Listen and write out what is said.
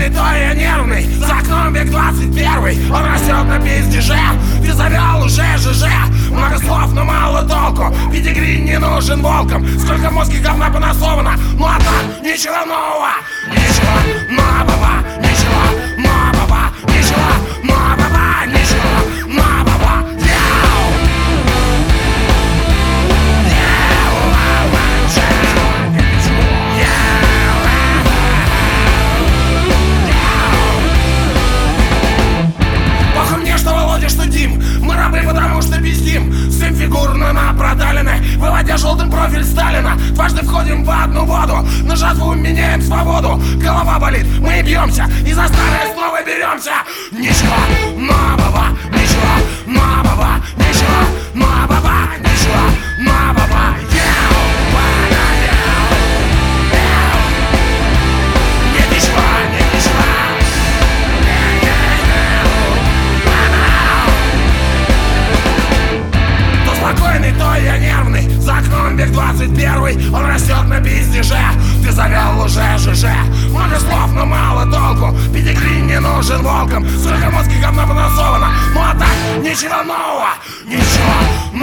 Спокойный, то я нервный. За окном век 21, он растет на пиздеже. Ты завел уже ЖЖ. Много слов, но мало толку. Педигри не нужен волкам. Сколько мозги говна понасовано. Ну а так, ничего нового. Ничего нового. Ничего нового. Ничего нового. Ничего нового. Что Дим, мы рабы, потому что пиздим. Всем фигурно на продалины, выводя желтым профиль Сталина. Дважды входим в одну воду, на жатву меняем свободу. Голова болит, мы бьемся, и за старое снова беремся. Ничего нового, ничего нового, ничего нового, ничего нового. Нет ничего, нет ничего. Спокойный, то я нервный. За окном век 21, он растет на пиздеже. Ты завел уже ЖЖ. Много слов, но мало толку. Педигри не нужен волкам. Сколько мозги говна понасовано. Ну а так, ничего нового. Ничего